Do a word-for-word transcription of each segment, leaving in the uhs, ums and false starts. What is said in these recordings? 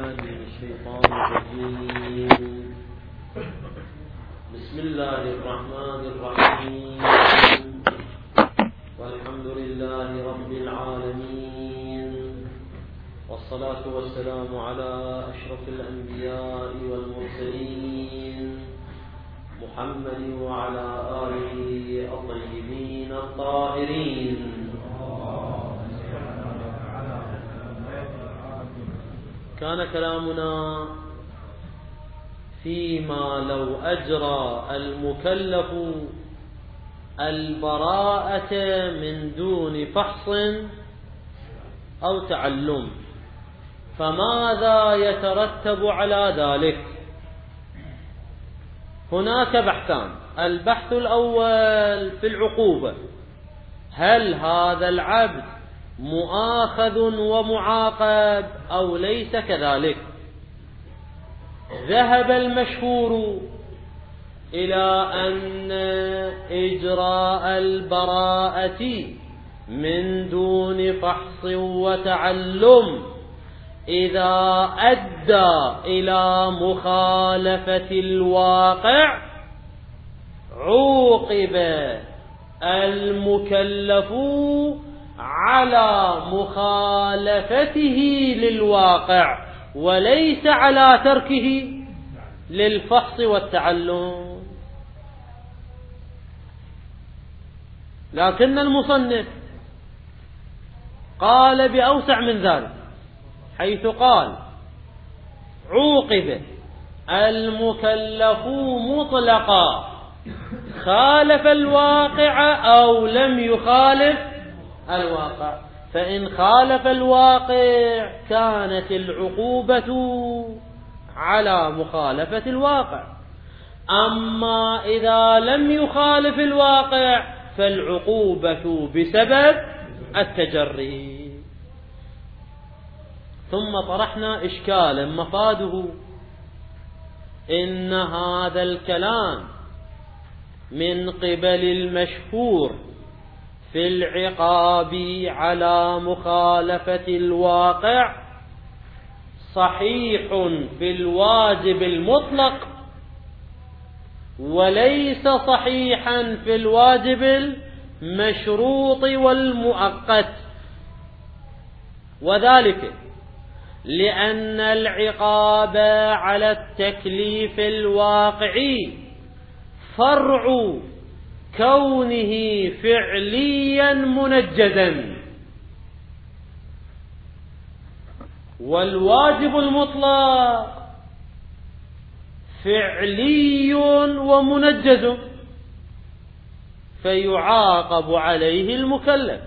بالله من الشيطان الرجيم. بسم الله الرحمن الرحيم. والحمد لله رب العالمين، والصلاة والسلام على أشرف الأنبياء والمرسلين محمد وعلى آله الطيبين الطاهرين. كان كلامنا فيما لو أجرى المكلف البراءة من دون فحص أو تعلم، فماذا يترتب على ذلك؟ هناك بحثان. البحث الأول في العقوبة، هل هذا العبد مؤاخذ ومعاقب أو ليس كذلك؟ ذهب المشهور إلى أن إجراء البراءة من دون فحص وتعلم إذا أدى إلى مخالفة الواقع عوقب المكلف على مخالفته للواقع وليس على تركه للفحص والتعلم. لكن المصنف قال بأوسع من ذلك، حيث قال عوقب المكلف مطلقا خالف الواقع أو لم يخالف الواقع. فإن خالف الواقع كانت العقوبة على مخالفة الواقع، أما إذا لم يخالف الواقع فالعقوبة بسبب التجري. ثم طرحنا إشكالا مفاده إن هذا الكلام من قبل المشهور في العقاب على مخالفة الواقع صحيح في الواجب المطلق، وليس صحيحا في الواجب المشروط والمؤقت. وذلك لأن العقاب على التكليف الواقعي فرع كونه فعليا منجزا، والواجب المطلق فعلي ومنجز فيعاقب عليه المكلف.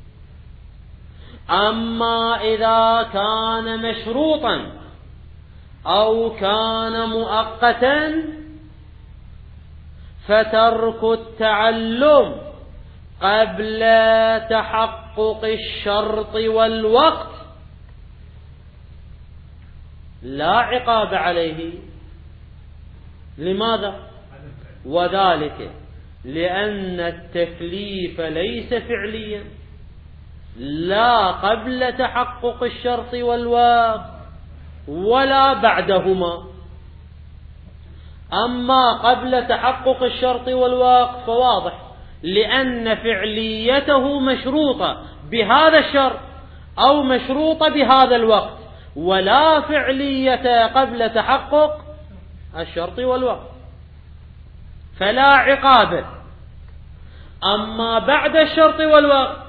أما إذا كان مشروطا أو كان مؤقتا فترك التعلم قبل تحقق الشرط والوقت لا عقاب عليه. لماذا؟ وذلك لأن التكليف ليس فعليا لا قبل تحقق الشرط والوقت ولا بعدهما. أما قبل تحقق الشرط والوقت فواضح، لأن فعليته مشروطة بهذا الشرط أو مشروطة بهذا الوقت، ولا فعلية قبل تحقق الشرط والوقت، فلا عقاب. أما بعد الشرط والوقت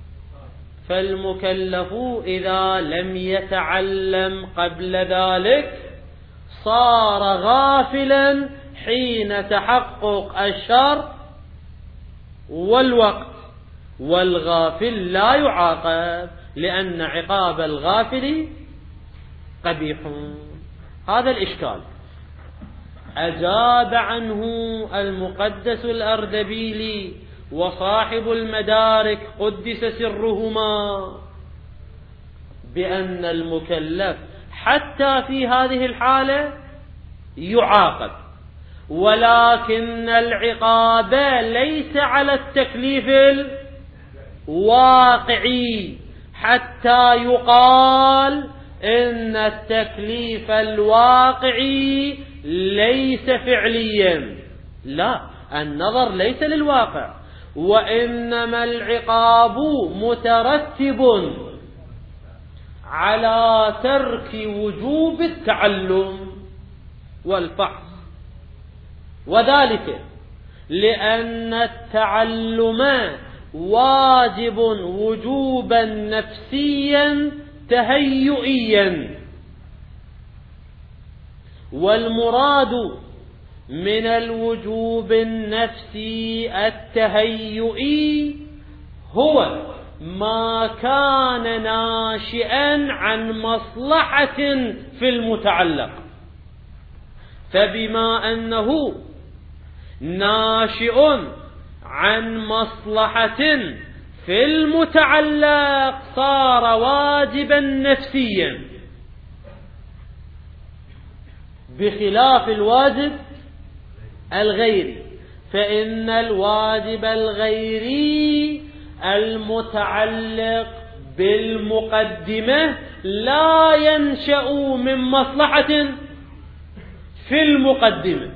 فالمكلف إذا لم يتعلم قبل ذلك صار غافلا حين تحقق الشرط والوقت، والغافل لا يعاقب لأن عقاب الغافل قبيح. هذا الإشكال أجاب عنه المقدس الأردبيلي وصاحب المدارك قدس سرهما بأن المكلف حتى في هذه الحالة يعاقب، ولكن العقاب ليس على التكليف الواقعي حتى يقال إن التكليف الواقعي ليس فعليا. لا، النظر ليس للواقع، وإنما العقاب مترتب على ترك وجوب التعلم والفحص، وذلك لأن التعلم واجب وجوبا نفسيا تهيئيا، والمراد من الوجوب النفسي التهيئي هو ما كان ناشئا عن مصلحة في المتعلق، فبما أنه ناشئ عن مصلحة في المتعلق صار واجبا نفسيا، بخلاف الواجب الغيري، فإن الواجب الغيري المتعلق بالمقدمة لا ينشأ من مصلحة في المقدمة.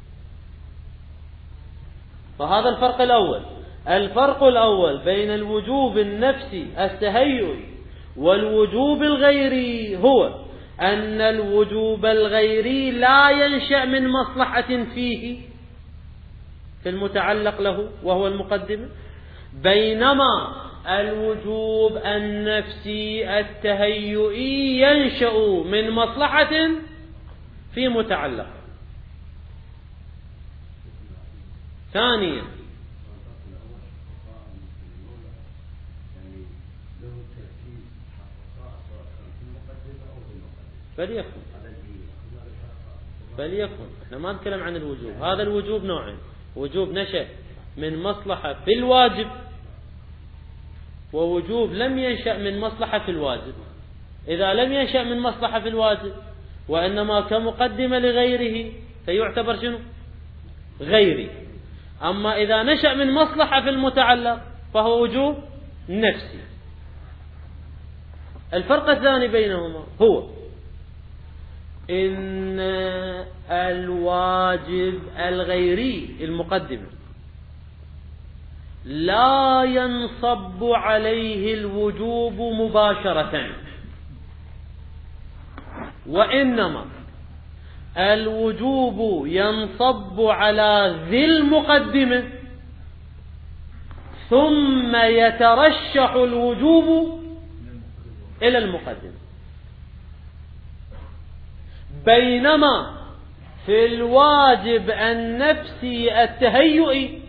فهذا الفرق الأول. الفرق الأول بين الوجوب النفسي التهيئي والوجوب الغيري هو أن الوجوب الغيري لا ينشأ من مصلحة فيه في المتعلق له وهو المقدمة، بينما الوجوب النفسي التهيئي ينشأ من مصلحة في متعلق. ثانيا، فليكن فليكن احنا ما نتكلم عن الوجوب. هذا الوجوب نوعين: وجوب نشأ من مصلحة في الواجب، ووجوب لم ينشأ من مصلحة في الواجب. إذا لم ينشأ من مصلحة في الواجب وإنما كمقدمة لغيره فيعتبر شنو؟ غيري. أما إذا نشأ من مصلحة في المتعلق فهو وجوب نفسي. الفرق الثاني بينهما هو إن الواجب الغيري المقدمة لا ينصب عليه الوجوب مباشرة، وإنما الوجوب ينصب على ذي المقدمة ثم يترشح الوجوب إلى المقدمة، بينما في الواجب النفسي التهيئي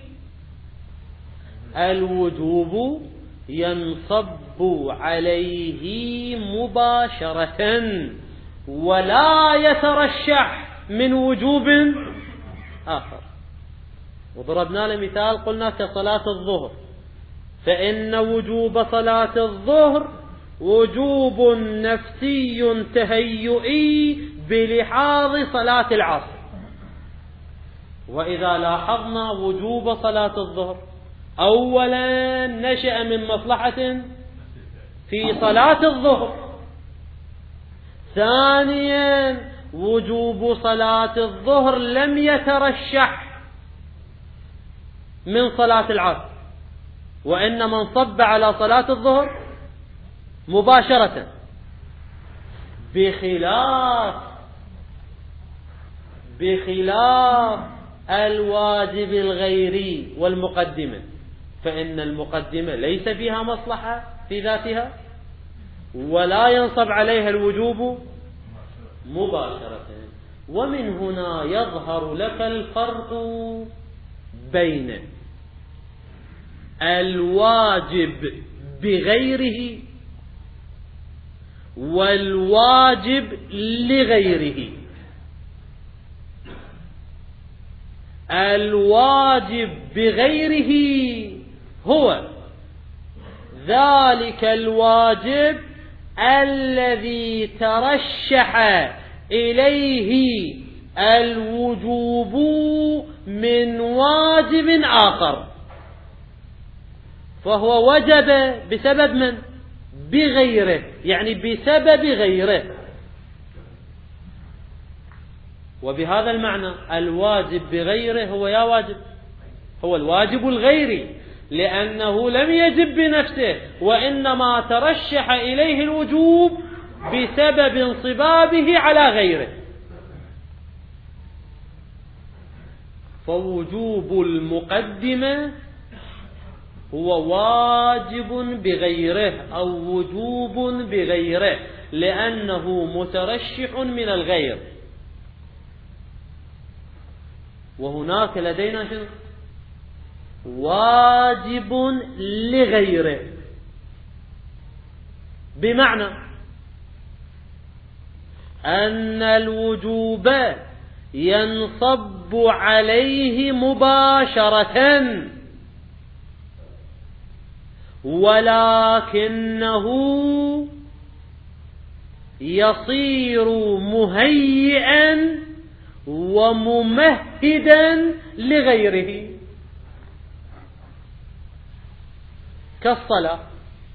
الوجوب ينصب عليه مباشرة ولا يترشح من وجوب آخر. وضربنا له مثال قلنا كصلاة الظهر، فإن وجوب صلاة الظهر وجوب نفسي تهيئي بلحاظ صلاة العصر. وإذا لاحظنا وجوب صلاة الظهر أولا نشأ من مصلحة في صلاة الظهر، ثانيا وجوب صلاة الظهر لم يترشح من صلاة العصر، وإنما انصب على صلاة الظهر مباشرة، بخلاف بخلاف الواجب الغيري والمقدمة، فإن المقدمة ليس فيها مصلحة في ذاتها ولا ينصب عليها الوجوب مباشرة. ومن هنا يظهر لك الفرق بين الواجب بغيره والواجب لغيره. الواجب بغيره هو ذلك الواجب الذي ترشح إليه الوجوب من واجب آخر، فهو وجب بسبب من؟ بغيره يعني بسبب غيره. وبهذا المعنى الواجب بغيره هو يا واجب هو الواجب الغيري، لأنه لم يجب بنفسه وإنما ترشح إليه الوجوب بسبب انصبابه على غيره. فوجوب المقدمة هو واجب بغيره أو وجوب بغيره، لأنه مترشح من الغير. وهناك لدينا شنو؟ واجب لغيره، بمعنى أن الوجوب ينصب عليه مباشرة، ولكنه يصير مهيئا وممهدا لغيره، كالصلاة.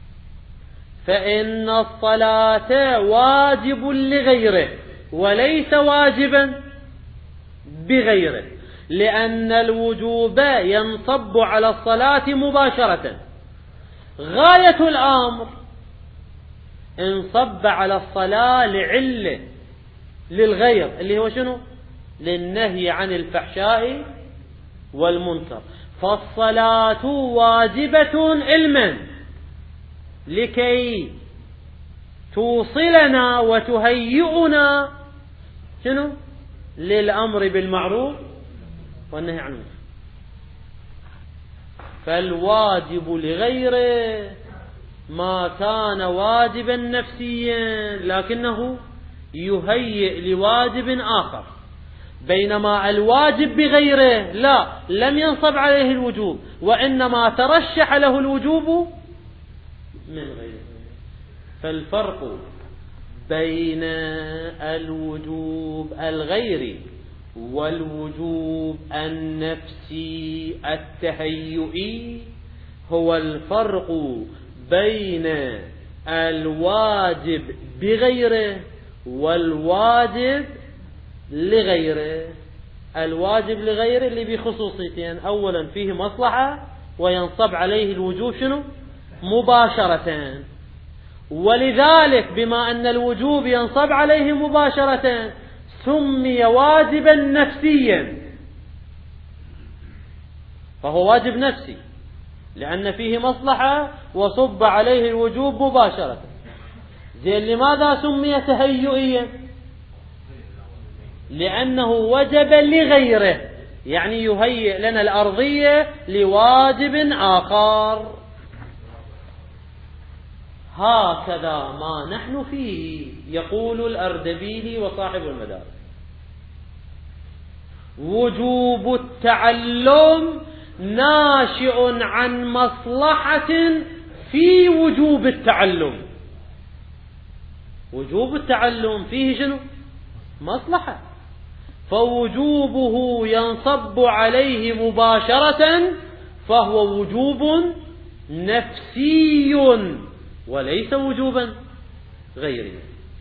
فإن الصلاة واجب لغيره وليس واجبا بغيره، لأن الوجوب ينصب على الصلاة مباشرة. غاية الأمر انصب على الصلاة لعلة للغير، اللي هو شنو؟ للنهي عن الفحشاء والمنكر. فالصلاة واجبة علما لكي توصلنا وتهيئنا شنو؟ للأمر بالمعروف والنهي عن المنكر. فالواجب لغيره ما كان واجبا نفسيا لكنه يهيئ لواجب آخر، بينما الواجب بغيره لا، لم ينصب عليه الوجوب وإنما ترشح له الوجوب من غيره. فالفرق بين الوجوب الغيري والوجوب النفسي التهيئي هو الفرق بين الواجب بغيره والواجب لغيره. الواجب لغيره اللي بخصوصيتين: أولا فيه مصلحة وينصب عليه الوجوب شنو؟ مباشرة. ولذلك بما أن الوجوب ينصب عليه مباشرة سمي واجبا نفسيا، فهو واجب نفسي لأن فيه مصلحة وصب عليه الوجوب مباشرة. زين، لماذا سمي تهيئيا؟ لأنه وجب لغيره، يعني يهيئ لنا الأرضية لواجب آخر. هكذا ما نحن فيه، يقول الأردبيلي وصاحب المدارس: وجوب التعلم ناشئ عن مصلحة في وجوب التعلم. وجوب التعلم فيه شنو؟ مصلحة، فوجوبه ينصب عليه مباشرة، فهو وجوب نفسي وليس وجوبا غيري.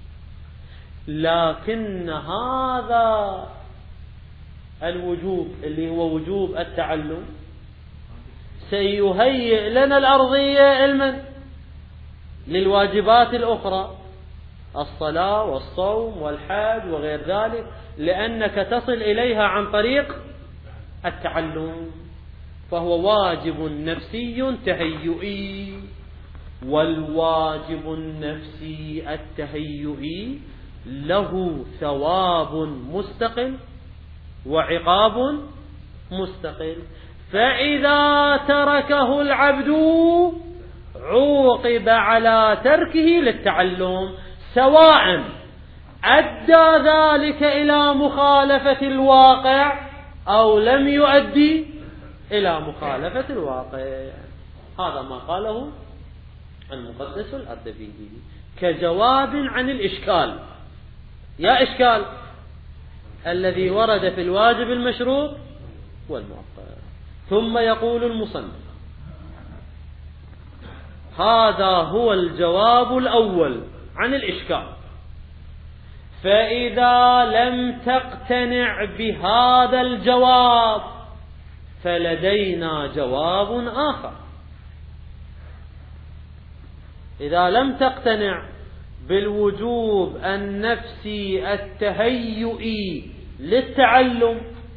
لكن هذا الوجوب اللي هو وجوب التعلم سيهيئ لنا الأرضية علما للواجبات الأخرى، الصلاة والصوم والحج وغير ذلك، لأنك تصل إليها عن طريق التعلم. فهو واجب نفسي تهيئي، والواجب النفسي التهيئي له ثواب مستقل وعقاب مستقل. فإذا تركه العبد عوقب على تركه للتعلم، سواء أدى ذلك إلى مخالفة الواقع أو لم يؤدي إلى مخالفة الواقع. هذا ما قاله المقدس الأردبيلي كجواب عن الإشكال. يا إشكال الذي ورد في الواجب المشروط والمؤقت. ثم يقول المصنف: هذا هو الجواب الأول عن الإشكال. فإذا لم تقتنع بهذا الجواب فلدينا جواب آخر. إذا لم تقتنع بالوجوب النفسي التهيئي للتعلم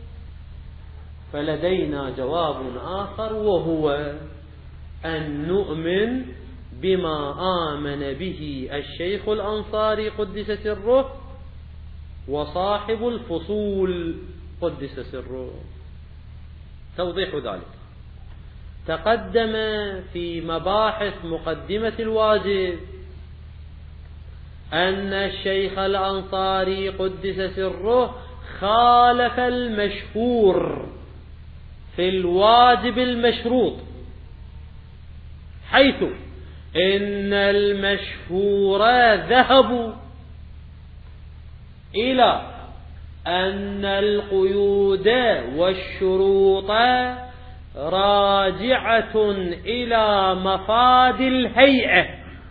فلدينا جواب آخر، وهو أن نؤمن بما آمن به الشيخ الأنصاري قدس سره وصاحب الفصول قدس سره. توضيح ذلك تقدم في مباحث مقدمة الواجب أن الشيخ الأنصاري قدس سره خالف المشهور في الواجب المشروط، حيث إن المشهور ذهبوا إلى أن القيود والشروط راجعة إلى مفاد الهيئة،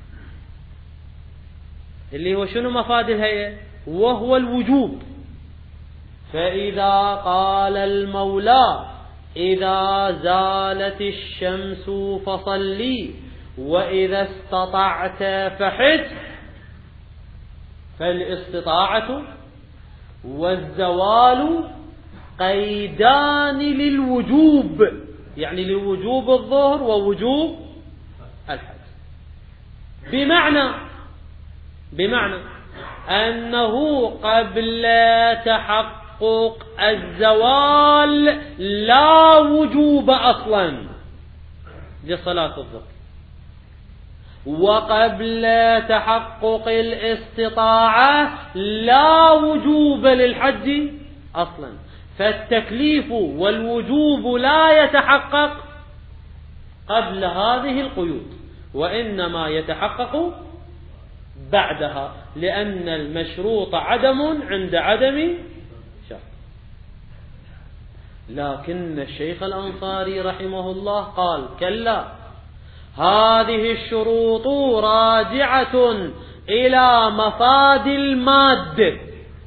اللي هو شنو مفاد الهيئة؟ وهو الوجوب. فإذا قال المولى إذا زالت الشمس فصلي وإذا استطعت فحج، فالاستطاعة والزوال قيدان للوجوب، يعني لوجوب الظهر ووجوب الحج، بمعنى بمعنى أنه قبل تحقق الزوال لا وجوب أصلا لصلاة الظهر، وقبل تحقق الاستطاعة لا وجوب للحج أصلا. فالتكليف والوجوب لا يتحقق قبل هذه القيود، وإنما يتحقق بعدها، لأن المشروط عدم عند عدم شرط. لكن الشيخ الأنصاري رحمه الله قال كلا، هذه الشروط راجعة إلى مفاد المادة،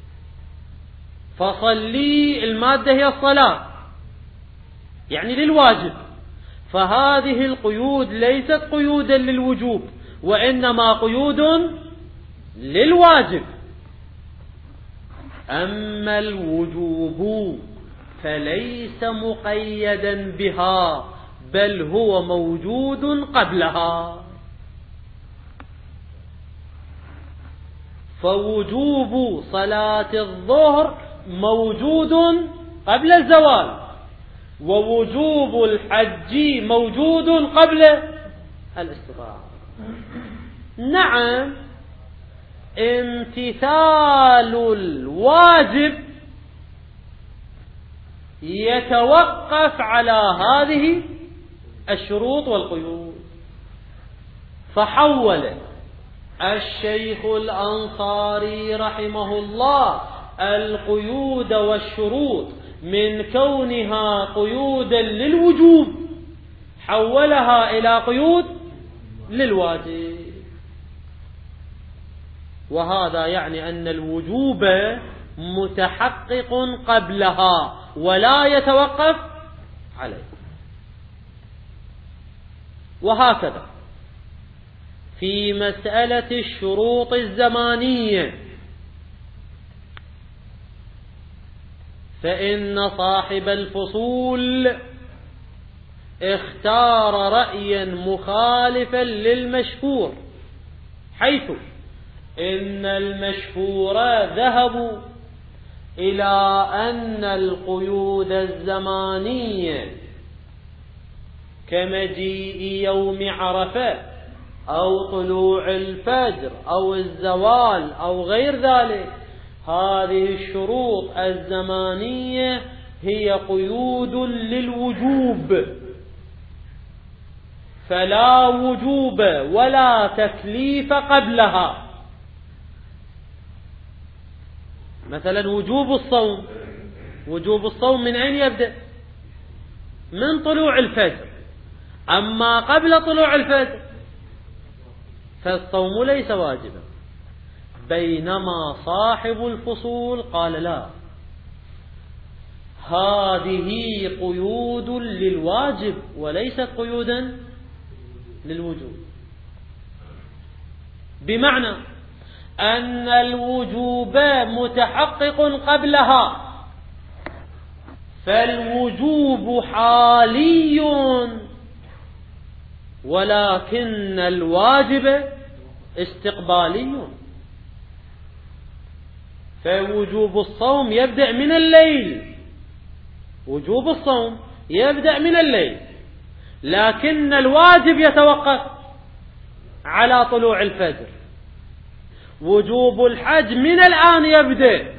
فصلي المادة هي الصلاة يعني للواجب، فهذه القيود ليست قيودا للوجوب وإنما قيود للواجب. أما الوجوب فليس مقيدا بها، بل هو موجود قبلها. فوجوب صلاة الظهر موجود قبل الزوال، ووجوب الحج موجود قبل الاستطاعة. نعم، امتثال الواجب يتوقف على هذه الشروط والقيود. فحول الشيخ الأنصاري رحمه الله القيود والشروط من كونها قيودا للوجوب حولها إلى قيود للواجب، وهذا يعني أن الوجوب متحقق قبلها ولا يتوقف عليه. وهكذا في مسألة الشروط الزمانية، فإن صاحب الفصول اختار رأيا مخالفا للمشهور، حيث إن المشهور ذهبوا إلى أن القيود الزمانية كمجيء يوم عرفة أو طلوع الفجر أو الزوال أو غير ذلك، هذه الشروط الزمانية هي قيود للوجوب، فلا وجوب ولا تكليف قبلها. مثلا وجوب الصوم، وجوب الصوم من أين يبدأ؟ من طلوع الفجر. أما قبل طلوع الفجر فالصوم ليس واجبا. بينما صاحب الفصول قال لا، هذه قيود للواجب وليست قيودا للوجوب، بمعنى أن الوجوب متحقق قبلها، فالوجوب حالي، ولكن الواجب استقبالي. فوجوب الصوم يبدأ من الليل، وجوب الصوم يبدأ من الليل، لكن الواجب يتوقف على طلوع الفجر. وجوب الحج من الآن يبدأ،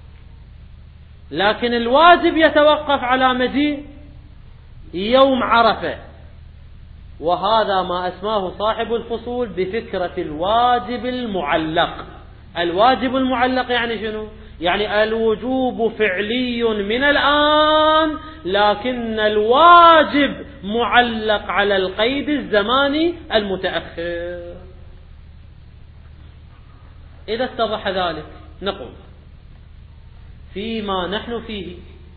لكن الواجب يتوقف على مجيء يوم عرفة. وهذا ما أسماه صاحب الفصول بفكرة الواجب المعلق. الواجب المعلق يعني شنو؟ يعني الوجوب فعلي من الآن، لكن الواجب معلق على القيد الزماني المتأخر. إذا اتضح ذلك نقول فيما نحن فيه: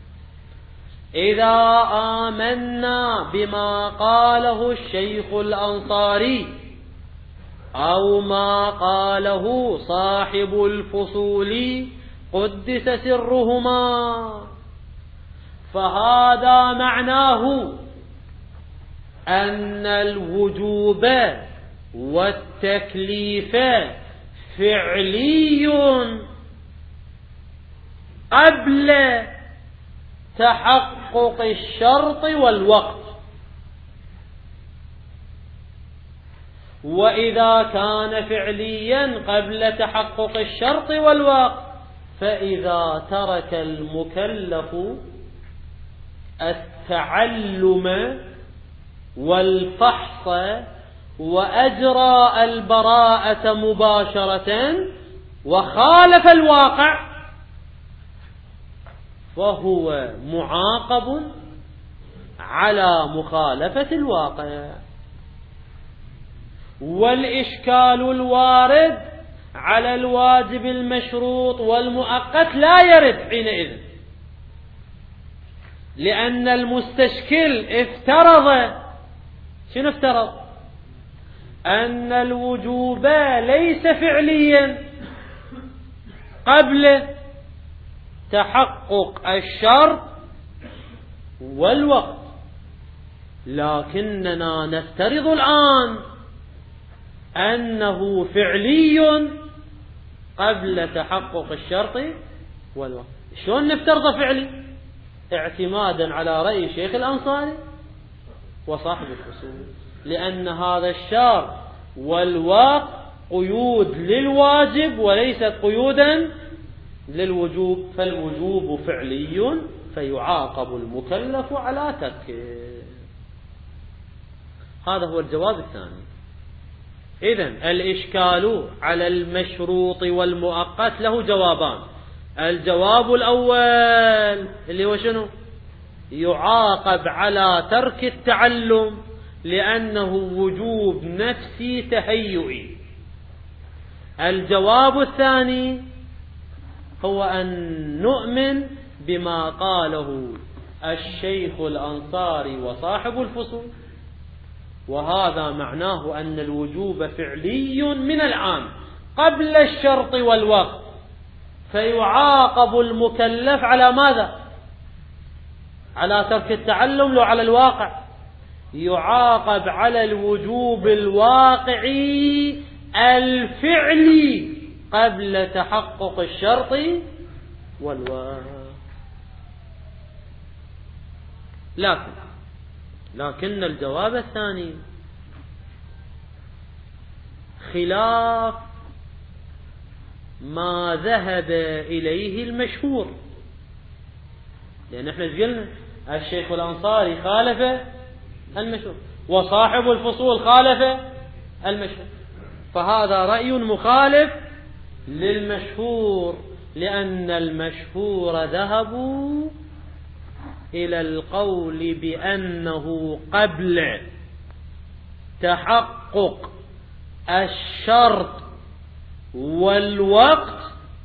إذا آمنا بما قاله الشيخ الأنصاري أو ما قاله صاحب الفصول قدس سرهما، فهذا معناه أن الوجوب والتكليف فعلي قبل تحقق الشرط والوقت. وإذا كان فعليا قبل تحقق الشرط والوقت، فإذا ترك المكلف التعلم والفحص وأجرى البراءة مباشرة وخالف الواقع، فهو معاقب على مخالفة الواقع. والإشكال الوارد على الواجب المشروط والمؤقت لا يرد حينئذ، لأن المستشكل افترض شنو افترض؟ أن الوجوب ليس فعليا قبل تحقق الشرط والوقت، لكننا نفترض الآن أنه فعلي قبل تحقق الشرط والوقت. شلون نفترض فعلي؟ اعتمادا على رأي شيخ الأنصاري وصاحب الفصول، لأن هذا الشرط والوقت قيود للواجب وليست قيودا للوجوب، فالوجوب فعلي فيعاقب المكلف على تركه. هذا هو الجواب الثاني. إذن الإشكال على المشروط والمؤقت له جوابان. الجواب الأول اللي هو شنو؟ يعاقب على ترك التعلم لأنه وجوب نفسي تهيئي. الجواب الثاني هو أن نؤمن بما قاله الشيخ الأنصاري وصاحب الفصول، وهذا معناه أن الوجوب فعلي من الآن قبل الشرط والوقت، فيعاقب المكلف على ماذا؟ على ترك التعلم لو على الواقع؟ يعاقب على الوجوب الواقعي الفعلي قبل تحقق الشرط والوقت. لكن لكن الجواب الثاني خلاف ما ذهب إليه المشهور، لأن احنا قلنا الشيخ الأنصاري خالف المشهور وصاحب الفصول خالف المشهور، فهذا رأي مخالف للمشهور، لأن المشهور ذهبوا إلى القول بأنه قبل تحقق الشرط والوقت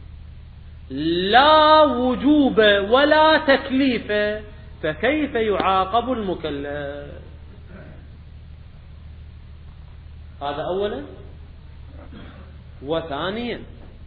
لا وجوب ولا تكليف، فكيف يعاقب المكلف؟ هذا أولا. وثانيا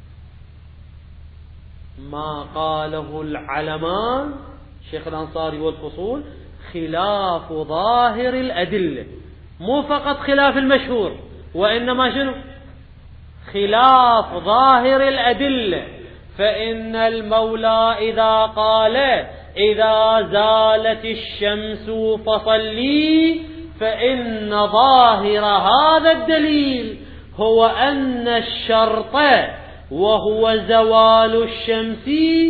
ما قاله العلمان شيخ الأنصاري والفصول خلاف ظاهر الأدلة، مو فقط خلاف المشهور، وإنما شنو؟ خلاف ظاهر الأدلة. فإن المولى إذا قال إذا زالت الشمس فصلي، فإن ظاهر هذا الدليل هو أن الشرط وهو زوال الشمس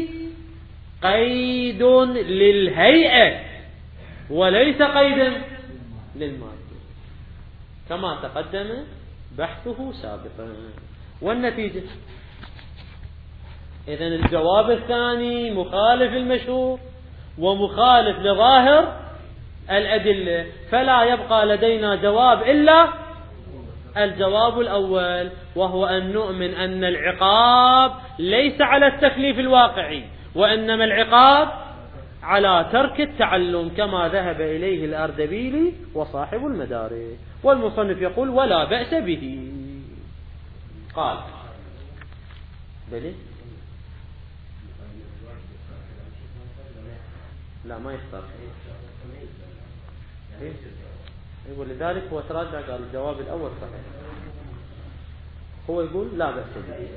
قيد للهيئة وليس قيدا للمادة، كما تقدم بحثه سابقا. والنتيجة إذن الجواب الثاني مخالف المشهور ومخالف لظاهر الأدلة، فلا يبقى لدينا جواب إلا الجواب الأول، وهو أن نؤمن أن العقاب ليس على التكليف الواقعي، وإنما العقاب على ترك التعلم كما ذهب إليه الأردبيلي وصاحب المدارك. والمصنف يقول ولا بأس به. قال بلي لا ما يختار، يقول لذلك هو تراجع قال الجواب الأول صحيح، هو يقول لا بأس به،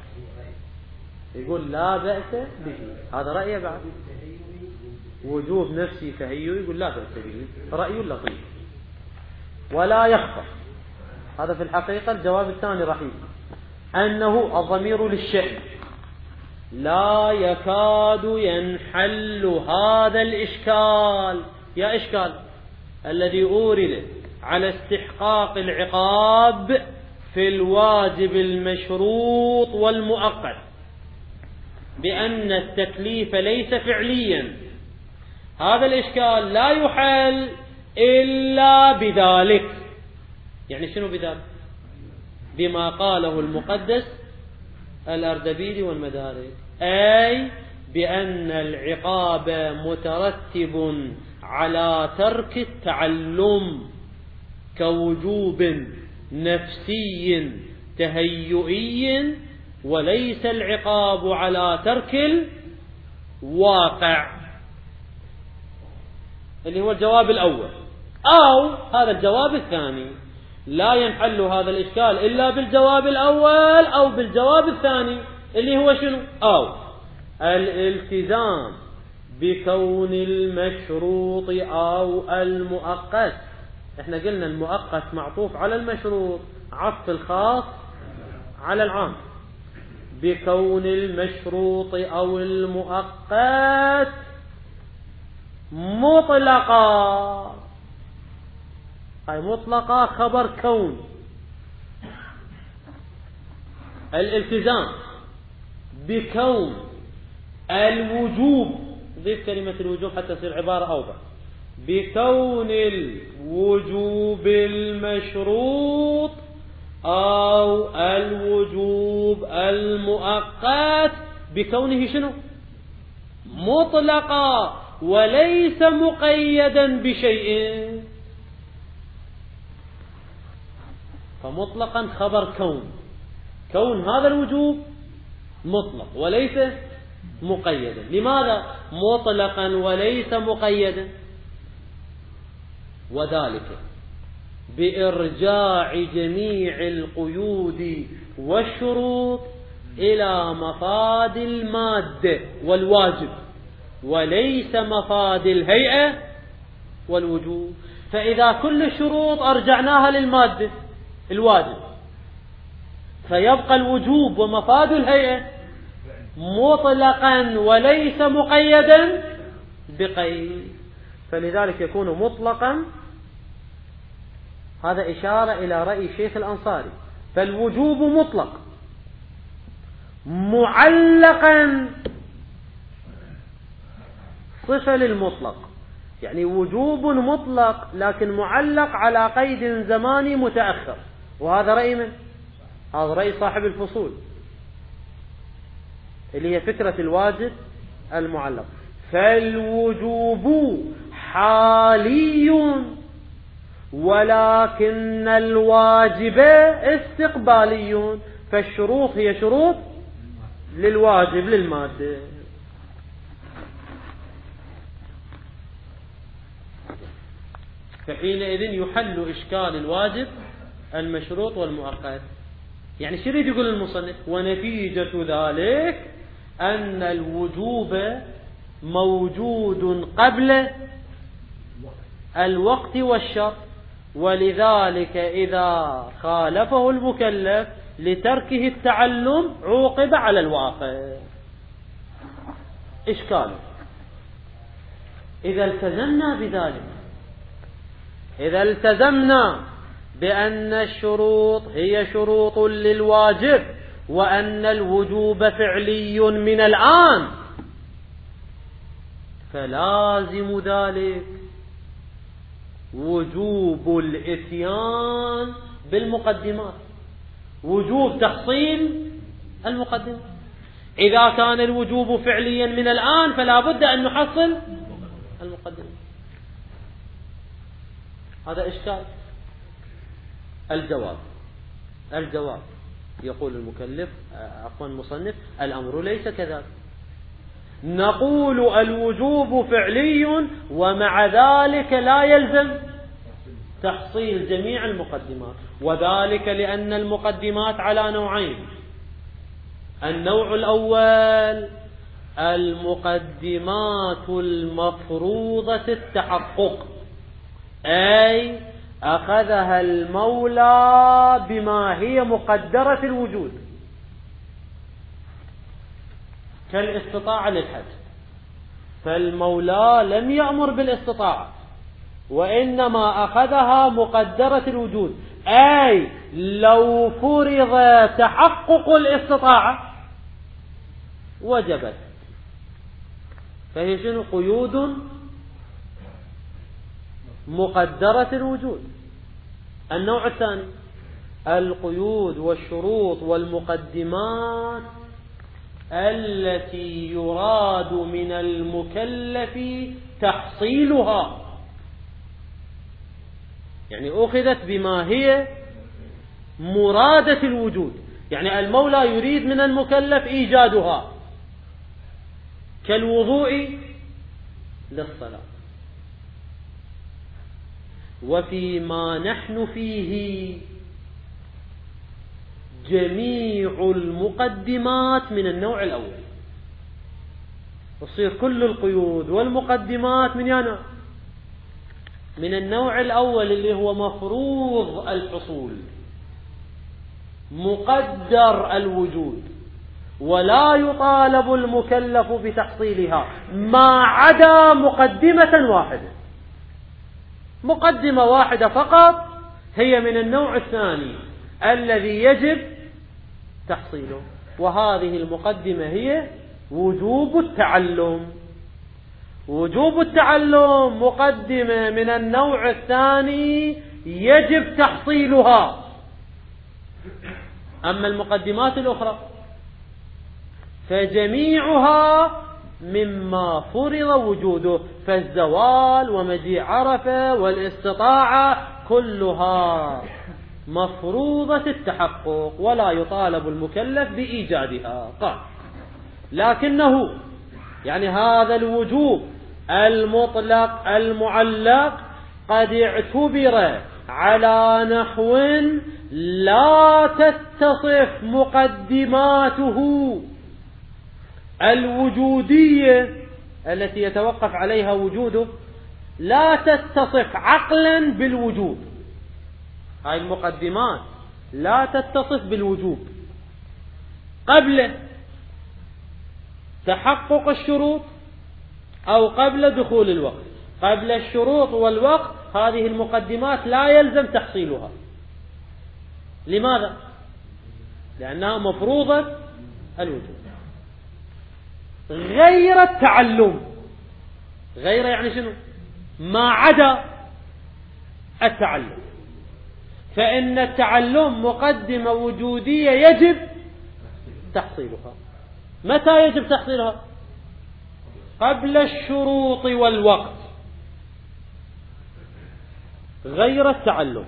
يقول لا بأس به، هذا رأيه بعد وجوب نفسي فهي، يقول لا بأس به، رأي لطيف ولا يخفى. هذا في الحقيقة الجواب الثاني رحيم، أنه الضمير للشأن لا يكاد ينحل هذا الإشكال، يا إشكال الذي أورد على استحقاق العقاب في الواجب المشروط والمؤقت بأن التكليف ليس فعليا، هذا الإشكال لا يحل إلا بذلك. يعني شنو بذلك؟ بما قاله المقدس الأردبيلي والمدارك، أي بأن العقاب مترتب على ترك التعلم كوجوب نفسي تهيئي، وليس العقاب على ترك الواقع، اللي هو الجواب الأول. أو هذا الجواب الثاني لا ينحل هذا الإشكال إلا بالجواب الأول أو بالجواب الثاني، اللي هو شنو؟ أو الالتزام بكون المشروط أو المؤقت. احنا قلنا المؤقت معطوف على المشروط، عطف الخاص على العام، بكون المشروط أو المؤقت مطلقا، هاي مطلقا خبر كون. الالتزام بكون الوجوب، ضيف كلمة الوجوب حتى تصير عبارة أوضح، بكون الوجوب المشروط أو الوجوب المؤقت بكونه شنو؟ مطلقا وليس مقيدا بشيء. فمطلقا خبر كون، كون هذا الوجوب مطلق وليس مقيدا. لماذا مطلقا وليس مقيدا؟ وذلك بإرجاع جميع القيود والشروط إلى مفاد المادة والواجب، وليس مفاد الهيئة والوجوب. فإذا كل الشروط أرجعناها للمادة الواجب، فيبقى الوجوب ومفاد الهيئة مطلقا وليس مقيدا بقيد، فلذلك يكون مطلقا. هذا إشارة إلى رأي شيخ الأنصاري. فالوجوب مطلق معلقا صفة للمطلق، يعني وجوب مطلق لكن معلق على قيد زماني متأخر، وهذا رأي من هذا رأي صاحب الفصول اللي هي فكرة الواجب المعلق. فالوجوب حالي ولكن الواجب استقبالي، فالشروط هي شروط للواجب للمادة. فحينئذ يحل إشكال الواجب المشروط والمؤقت. يعني شو يريد يقول المصنف؟ ونتيجة ذلك أن الوجوب موجود قبل الوقت والشرط، ولذلك إذا خالفه المكلف لتركه التعلم عوقب على الواقع. إشكال إذا التزمنا بذلك، إذا التزمنا بأن الشروط هي شروط للواجب وأن الوجوب فعلي من الآن، فلازم ذلك وجوب الإتيان بالمقدمات، وجوب تحصيل المقدمات. إذا كان الوجوب فعليا من الآن فلا بد أن نحصل المقدمات. هذا إشكال. الجواب الجواب يقول المكلف عفوا المصنف: الأمر ليس كذلك. نقول الوجوب فعلي ومع ذلك لا يلزم تحصيل جميع المقدمات، وذلك لأن المقدمات على نوعين. النوع الأول المقدمات المفروضة التحقق، أي أخذها المولى بما هي مقدرة الوجود، كالاستطاعة للحج، فالمولى لم يأمر بالاستطاعة وإنما أخذها مقدرة الوجود، أي لو فرض تحقق الاستطاعة وجبت. فهي شنو؟ قيود مقدرة الوجود. النوع الثاني القيود والشروط والمقدمات التي يراد من المكلف تحصيلها، يعني أخذت بما هي مرادة الوجود، يعني المولى يريد من المكلف إيجادها، كالوضوء للصلاة. وفيما نحن فيه جميع المقدمات من النوع الأول، تصير كل القيود والمقدمات من يانا من النوع الأول اللي هو مفروض الحصول مقدر الوجود، ولا يطالب المكلف بتحصيلها ما عدا مقدمة واحدة، مقدمة واحدة فقط هي من النوع الثاني الذي يجب تحصيله، وهذه المقدمة هي وجوب التعلم. وجوب التعلم مقدمة من النوع الثاني يجب تحصيلها. أما المقدمات الأخرى فجميعها مما فرض وجوده، فالزوال ومجيء عرفة والاستطاعة كلها مفروضة التحقق ولا يطالب المكلف بإيجادها. قال: لكنه يعني هذا الوجوب المطلق المعلق قد اعتبر على نحو لا تتصف مقدماته الوجودية التي يتوقف عليها وجوده، لا تتصف عقلا بالوجوب. هاي المقدمات لا تتصف بالوجوب قبل تحقق الشروط أو قبل دخول الوقت. قبل الشروط والوقت هذه المقدمات لا يلزم تحصيلها. لماذا؟ لأنها مفروضة الوجوب، غير التعلم. غير يعني شنو؟ ما عدا التعلم. فإن التعلم مقدمة وجودية يجب تحصيلها. متى يجب تحصيلها؟ قبل الشروط والوقت، غير التعلم.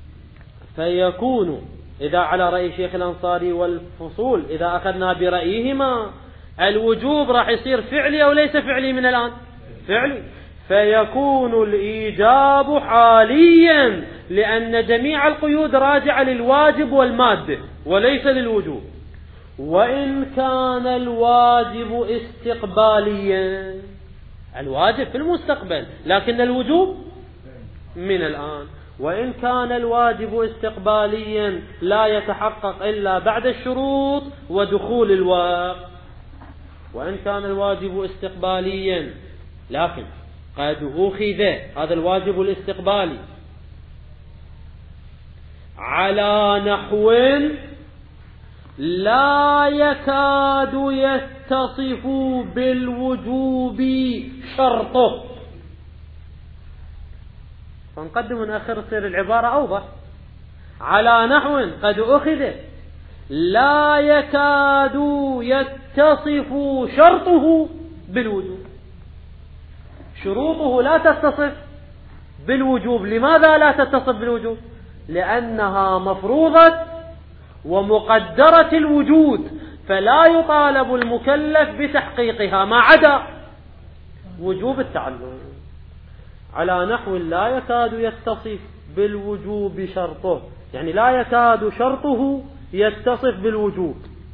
فيكون إذا على رأي شيخ الأنصاري والفصول إذا أخذنا برأيهما الوجوب راح يصير فعلي أو ليس فعلي من الآن؟ فعلي. فيكون الإيجاب حاليا، لأن جميع القيود راجعة للواجب والمادة وليس للوجوب. وإن كان الواجب استقباليا، الواجب في المستقبل لكن الوجوب من الآن. وإن كان الواجب استقباليا لا يتحقق إلا بعد الشروط ودخول الوقت. وإن كان الواجب استقباليا لكن قد أخذ هذا الواجب الاستقبالي على نحو لا يكاد يتصف بالوجوب شرطه، فنقدم ونأخر تصير العبارة أوضح. على نحو قد أخذ لا يكاد يتصف شرطه بالوجوب، شروطه لا تتصف بالوجوب. لماذا لا تتصف بالوجوب؟ لأنها مفروضة ومقدرة الوجود، فلا يطالب المكلف بتحقيقها ما عدا وجوب التعلم. على نحو لا يكاد يتصف بالوجوب شرطه، يعني لا يكاد شرطه يتصف بالوجوب،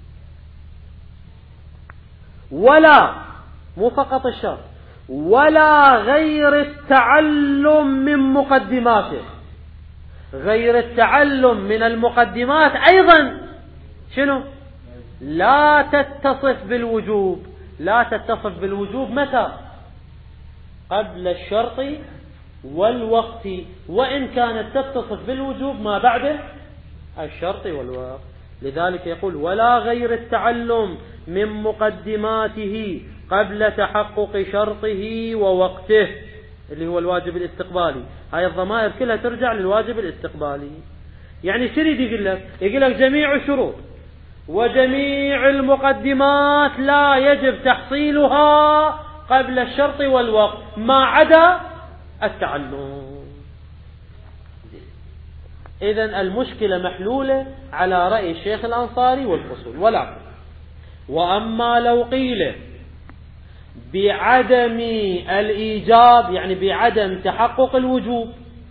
ولا مو فقط الشرط، ولا غير التعلم من مقدماته. غير التعلم من المقدمات أيضا شنو؟ لا تتصف بالوجوب. لا تتصف بالوجوب متى؟ قبل الشرط والوقت، وإن كانت تتصف بالوجوب ما بعد الشرط والوقت. لذلك يقول ولا غير التعلم من مقدماته قبل تحقق شرطه ووقته، اللي هو الواجب الاستقبالي. هاي الضمائر كلها ترجع للواجب الاستقبالي. يعني شريد يقول لك يقول لك جميع الشروط وجميع المقدمات لا يجب تحصيلها قبل الشرط والوقت ما عدا التعلم. إذن المشكلة محلولة على رأي الشيخ الأنصاري والفصول. ولكن وأما لو قيل بعدم الإيجاب، يعني بعدم تحقق الوجوب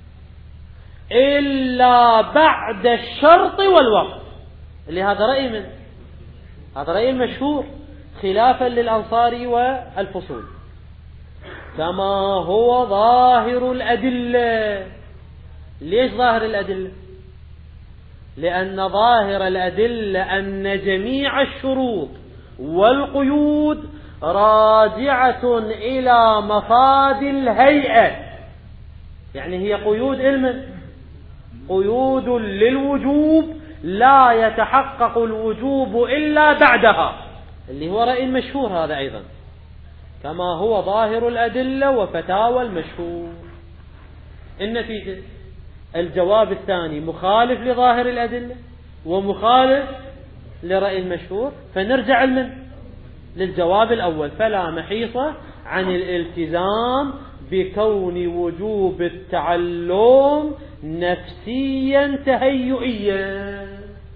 إلا بعد الشرط والوقت، اللي هذا رأي من هذا رأي المشهور خلافا للأنصاري والفصول، كما هو ظاهر الأدلة. ليش ظاهر الأدلة؟ لأن ظاهر الأدلة أن جميع الشروط والقيود راجعة إلى مفاد الهيئة، يعني هي قيود علم قيود للوجوب لا يتحقق الوجوب إلا بعدها، اللي هو رأي المشهور هذا أيضا، كما هو ظاهر الأدلة وفتاوى المشهور. النتيجة الجواب الثاني مخالف لظاهر الأدلة ومخالف لرأي المشهور، فنرجع لمن؟ للجواب الأول. فلا محيص عن الالتزام بكون وجوب التعلم نفسيا تهيئيا.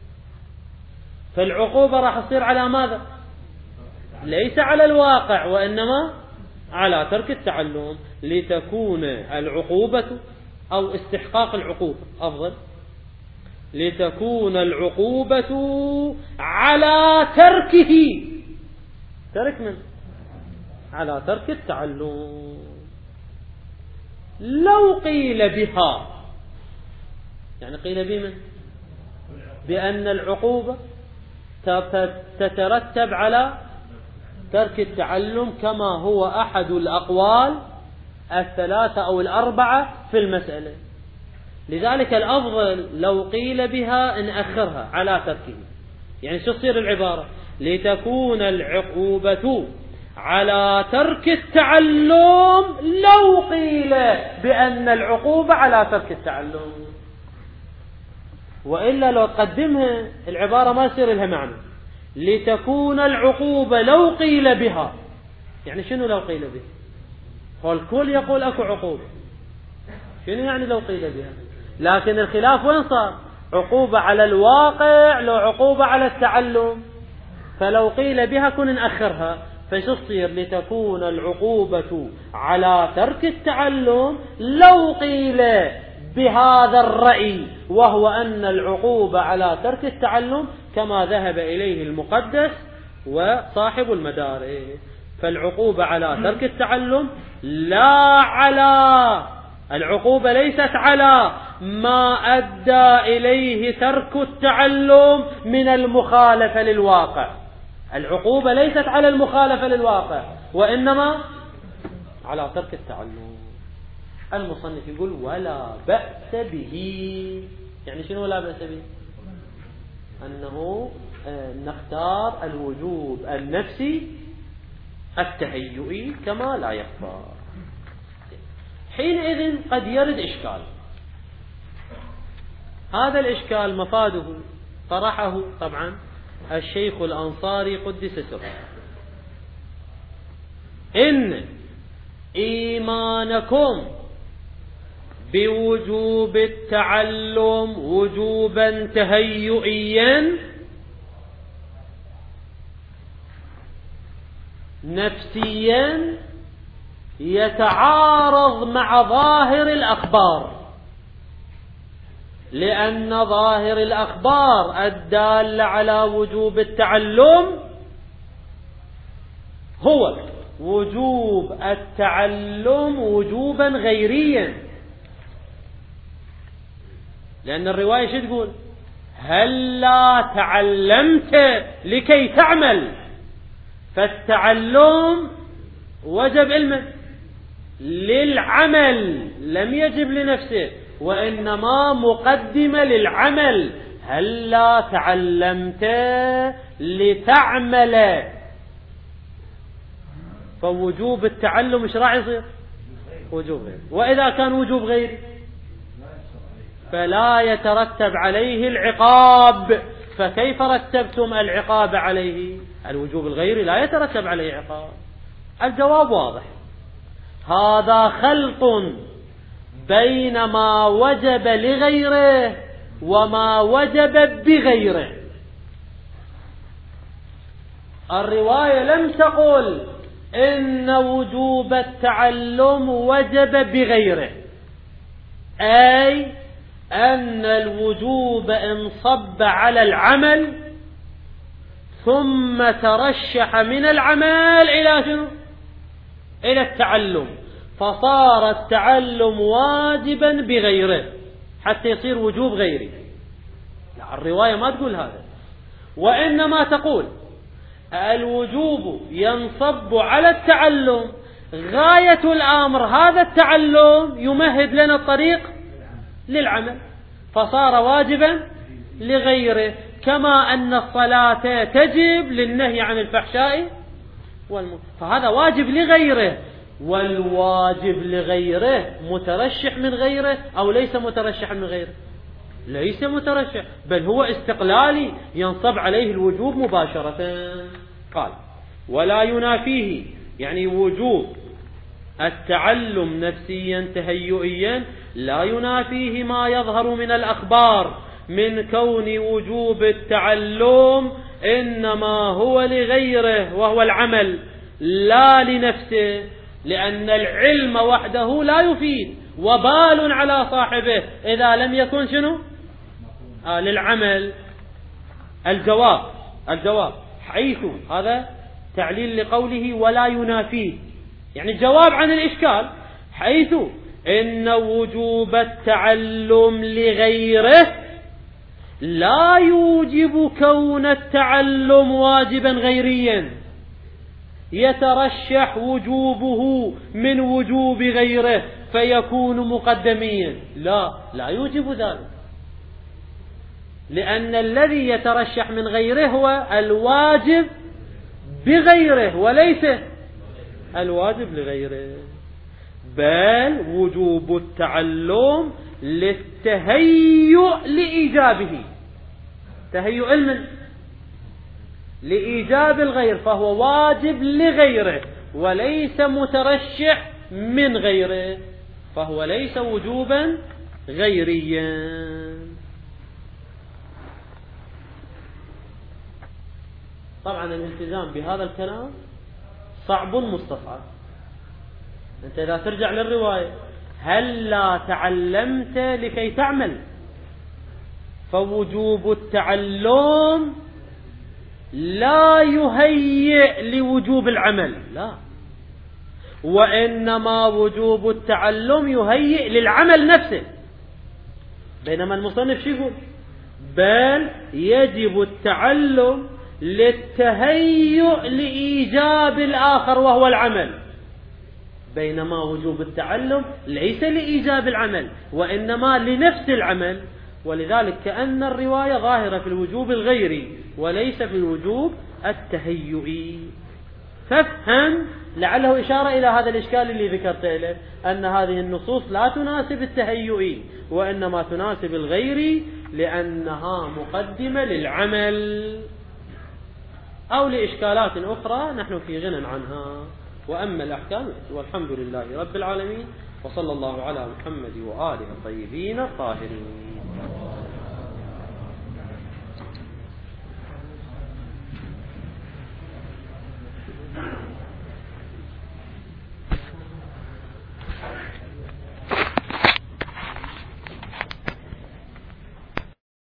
فالعقوبة راح تصير على ماذا؟ ليس على الواقع وإنما على ترك التعلم، لتكون العقوبة أو استحقاق العقوبة أفضل، لتكون العقوبة على تركه. ترك من؟ على ترك التعلم. لو قيل بها، يعني قيل بمن؟ بأن العقوبة تترتب على ترك التعلم، كما هو أحد الأقوال الثلاثة أو الأربعة في المسألة. لذلك الأفضل لو قيل بها نأخرها على تركه. يعني شو تصير العبارة؟ لتكون العقوبة على ترك التعلم لو قيل بأن العقوبة على ترك التعلم. وإلا لو تقدمها العبارة ما يصير لها معنى. لتكون العقوبة لو قيل بها، يعني شنو لو قيل بها؟ هو الكل يقول أكو عقوبة، شنو يعني لو قيل بها؟ لكن الخلاف وين صار؟ عقوبة على الواقع لو عقوبة على التعلم. فلو قيل بها كن نأخرها، فشو تصير؟ لتكون العقوبة على ترك التعلم لو قيل بهذا الرأي، وهو أن العقوبة على ترك التعلم كما ذهب إليه المقدس وصاحب المدارس. فالعقوبة على ترك التعلم لا على، العقوبة ليست على ما أدى إليه ترك التعلم من المخالفة للواقع. العقوبة ليست على المخالفة للواقع، وإنما على ترك التعلم. المصنف يقول ولا بأس به. يعني شنو ولا بأس به؟ أنه نختار الوجوب النفسي التهيئي كما لا يخفى. حينئذ قد يرد إشكال. هذا الإشكال مفاده طرحه طبعا الشيخ الأنصاري قدس سره. إن إيمانكم بوجوب التعلم وجوبا تهيئيا نفسيا يتعارض مع ظاهر الأخبار، لأن ظاهر الأخبار الدالة على وجوب التعلم هو وجوب التعلم وجوبا غيريا. لأن الرواية شو تقول؟ هل لا تعلمت لكي تعمل؟ فالتعلم وجب علما للعمل، لم يجب لنفسه، وإنما مقدمة للعمل. هل لا تعلمت لتعمل؟ فوجوب التعلم ايش راح يصير؟ وجوب غير. وإذا كان وجوب غير فلا يترتب عليه العقاب. فكيف رتبتم العقاب عليه؟ الوجوب الغيري لا يترتب عليه عقاب. الجواب واضح، هذا خلط بين ما وجب لغيره وما وجب بغيره. الرواية لم تقل إن وجوب التعلم وجب بغيره، أي أن الوجوب انصب على العمل ثم ترشح من العمل إلى شنو؟ إلى التعلم، فصار التعلم واجبا بغيره حتى يصير وجوب غيري. لا، الرواية ما تقول هذا، وإنما تقول الوجوب ينصب على التعلم، غاية الأمر هذا التعلم يمهد لنا الطريق للعمل، فصار واجبا لغيره. كما أن الصلاة تجب للنهي عن الفحشاء والمنكر، فهذا واجب لغيره. والواجب لغيره مترشح من غيره أو ليس مترشح من غيره؟ ليس مترشح، بل هو استقلالي ينصب عليه الوجوب مباشرة. قال ولا ينافيه، يعني وجوب التعلم نفسيا تهيئيا لا ينافيه ما يظهر من الأخبار من كون وجوب التعلم إنما هو لغيره وهو العمل لا لنفسه، لأن العلم وحده لا يفيد، وبال على صاحبه إذا لم يكن شنو؟ آه للعمل. الجواب الجواب حيث هذا تعليل لقوله ولا ينافيه، يعني الجواب عن الإشكال، حيث إن وجوب التعلم لغيره لا يوجب كون التعلم واجبا غيريا يترشح وجوبه من وجوب غيره فيكون مقدميا. لا لا يوجب ذلك، لأن الذي يترشح من غيره هو الواجب بغيره وليس الواجب لغيره. بل وجوب التعلم للتهيؤ لإيجابه. تهيؤ المن لإيجاب الغير، فهو واجب لغيره وليس مترشح من غيره، فهو ليس وجوبا غيريا. طبعا الالتزام بهذا الكلام صعب مستصعب. أنت إذا ترجع للرواية هل لا تعلمت لكي تعمل، فوجوب التعلم لا يهيئ لوجوب العمل، لا، وإنما وجوب التعلم يهيئ للعمل نفسه. بينما المصنف شو يقول؟ بل يجب التعلم للتهيؤ لإيجاب الآخر وهو العمل، بينما وجوب التعلم ليس لإيجاب العمل وإنما لنفس العمل. ولذلك كأن الرواية ظاهرة في الوجوب الغيري وليس في الوجوب التهيئي. فافهم لعله إشارة إلى هذا الإشكال اللي ذكرت له، أن هذه النصوص لا تناسب التهيئي وإنما تناسب الغيري لأنها مقدمة للعمل، أو لإشكالات أخرى نحن في غنى عنها. وأما الأحكام والحمد لله رب العالمين، وصلى الله على محمد وآله الطيبين الطاهرين.